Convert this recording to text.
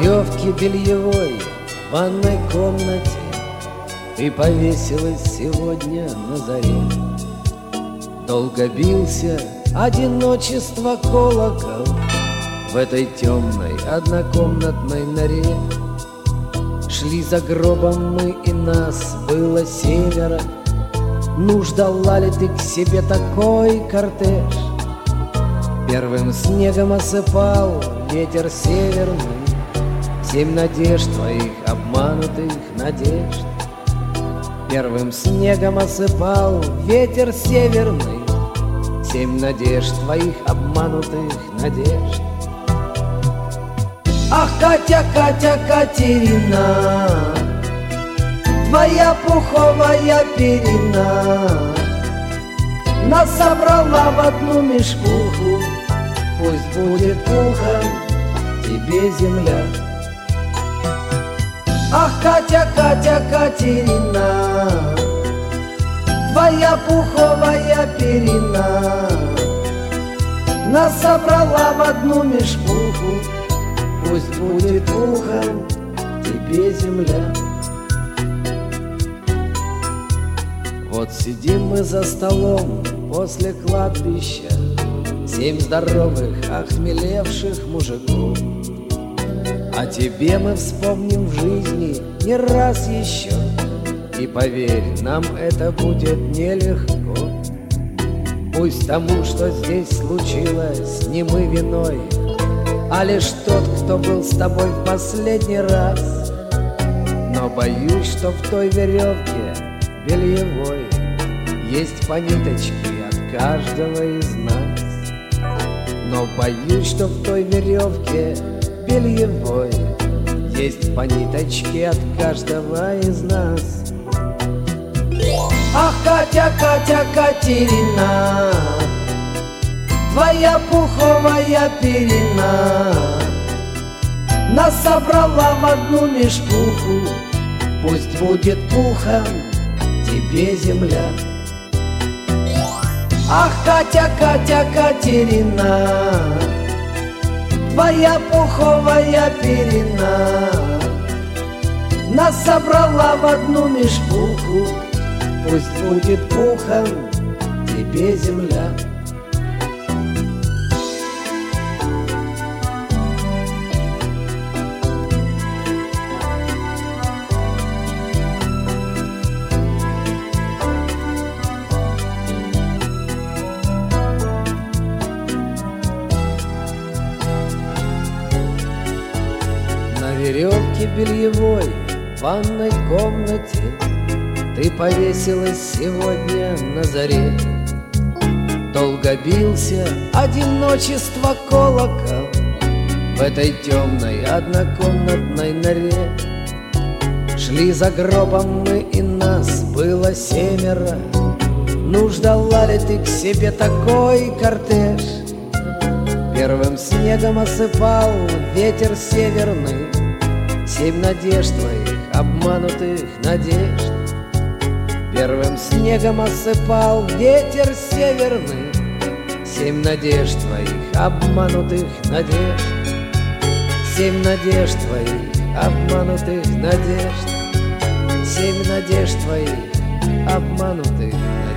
веревке бельевой в ванной комнате ты повесилась сегодня на заре. Долго бился одиночество колокол в этой темной однокомнатной норе. Шли за гробом мы, и нас было семеро. Ну, ждала ли ты к себе такой кортеж? Первым снегом осыпал ветер северный 7 надежд твоих, обманутых надежд. Первым снегом осыпал ветер северный 7 надежд твоих, обманутых надежд. Ах, Катя, Катя, Катерина, твоя пуховая перина нас собрала в одну мешкуху. Пусть будет пухом тебе земля. Ах, Катя, Катя, Катерина, твоя пуховая перина нас собрала в одну мешкуху. Пусть будет пухом тебе земля. Вот сидим мы за столом после кладбища, 7 здоровых, охмелевших мужиков. О тебе мы вспомним в жизни не раз еще, и поверь, нам это будет нелегко. Пусть тому, что здесь случилось, не мы виной, а лишь тот, кто был с тобой в последний раз. Но боюсь, что в той веревке бельевой есть по ниточке от каждого из нас. Но боюсь, что в той веревке бельевой есть по ниточке от каждого из нас. Ах, Катя, Катя, Катерина, твоя пуховая перина нас собрала в одну мешкуху. Пусть будет пухом тебе земля. Ах, Катя, Катя, Катерина, твоя пуховая перина нас собрала в одну мешкуху. Пусть будет пухом тебе земля. На веревке бельевой в ванной комнате ты повесилась сегодня на заре. Долго бился одиночество колокол в этой темной однокомнатной норе. Шли за гробом мы, и нас было 7. Ну, ждала ли ты к себе такой кортеж? Первым снегом осыпал ветер северный 7 надежд твоих, обманутых надежд. Первым снегом осыпал ветер северный 7 надежд твоих, обманутых надежд. 7 надежд твоих, обманутых надежд. 7 надежд твоих, обманутых надежд.